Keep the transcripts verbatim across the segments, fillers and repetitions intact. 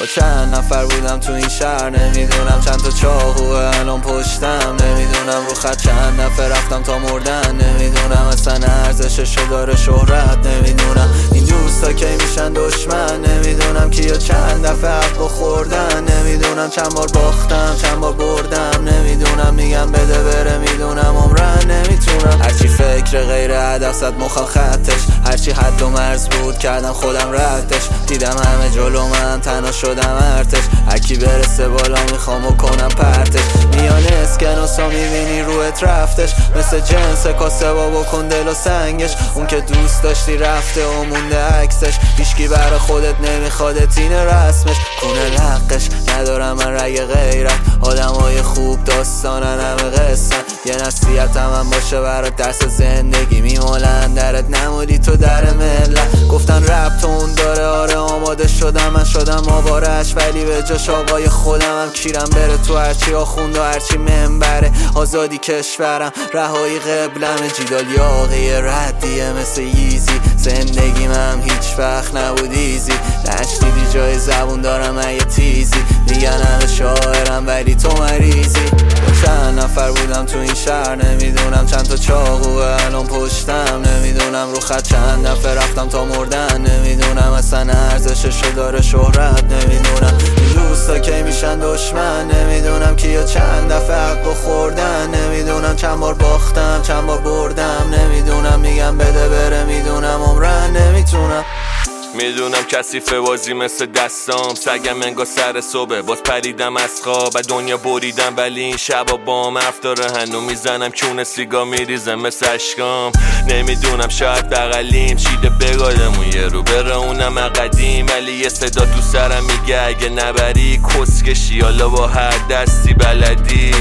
با چند نفر بودم تو این شهر، نمیدونم چند تا چاقوه الان پشتم، نمیدونم رو خط چند دفعه رفتم تا مردن، نمیدونم اصلا ارزششو داره شهرت، نمیدونم این دوستا کی میشن دشمن، نمیدونم کیا چند دفعه حقو خوردن، نمیدونم چند بار باختم چند بار بردم، نمیدونم میگم بده بره، میدونم عمرن نمیتونم، هرچی فکر غیر هدف زد مخم خطش، هرچی حد و مرز بود کردم خودم ردش، دیدم همه جلو من تنها شدم ارتش، هرکی برسه بالا میخوام و کنم پرتش، میان اسکناسا میبینی روت رفتش، مثل جنس کاسه با بکن دل و سنگش، اون که دوست داشتی رفته و مونده عکسش، هیچکی برا خودت نمیخوادت اینه رسمش، کونه لقش ندارم من رگ غیرت، آدمای خوب داستانن همه قصن، یه نصیحت هم باشه برات درس زندگی، میمالن درت نمودی تو در ملت، گفتن رب تون داره آره آماده شدم، من شدم آوارش ولی به جاش آقای خودم، هم کیرم بره تو هرچی آخوند و هرچی منبره، آزادی کشورم رهایی قبلم، جیدال یاقی ردیه مثل ییزی، زندگی من هیچ وقت نبود ایزی، نشنیدی جای زبون دارم یه تیزی، میگن همه شاعرم ولی تو مریضی، چند نفر بودم تو این شهر، نمیدونم چند تا چاقوه الان پشتم، نمیدونم رو خط چند دفعه رفتم تا مردن، نمیدونم اصلا ارزششو داره شهرت، نمیدونم این دوستا کی میشن دشمن، نمیدونم کیا چند دفعه حقو خوردن، نمیدونم چند بار باختم چند بار بردم، نمیدونم میگم بده بره، میدونم عمرن نمیتونم، میدونم کثیفه بازی مثل دستام، سگم انگار سر صبح باز پریدم از خواب و دنیا بریدم، ولی این شبا بام حرف داره هنو میزنم کونه سیگار میریزم مثل اشکام، نمیدونم شاید بغلیم چیده بگادمون یه رو بره اونم قدیم، ولی یه صدا تو سرم میگه اگه نبری کسکشی حالا با هر دستی بلدی،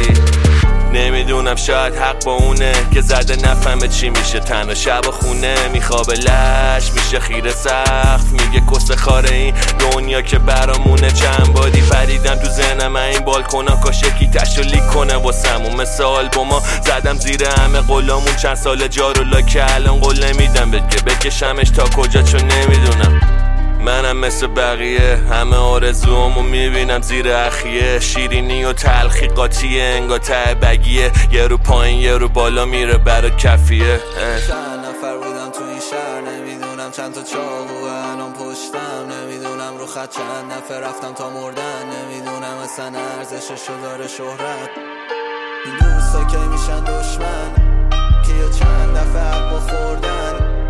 نمیدونم شاید حق با اونه که زده نفهمه چی میشه، تنها شب خونه میخوابه لش میشه خیره سقف، میگه کس خاره این دنیا که برامونه، چند بادی پریدم تو ذهنم این بالکونا کاش یکی تشو لیک کنه واسمون، مثل آلبوما زدم زیر همه قلامون، چند سال جارو لاکه الان قول نمیدم بگه بکشمش تا کجا چون نمیدونم، منم مثل بقیه همه آرزوامو میبینم زیر اخیه، شیرینی و تلخی قاطیه انگار ته بگیه، یه رو پایین یه رو بالا میره برا کفیه. چند نفر بودم تو این شهر، نمیدونم چند تا چاقوه الان پشتم، نمیدونم رو خط چند نفر رفتم تا مردن، نمیدونم اصلا ارزششو داره شهرت، این دوستا کی میشن دشمن، کیا چند دفعه حقو خوردن.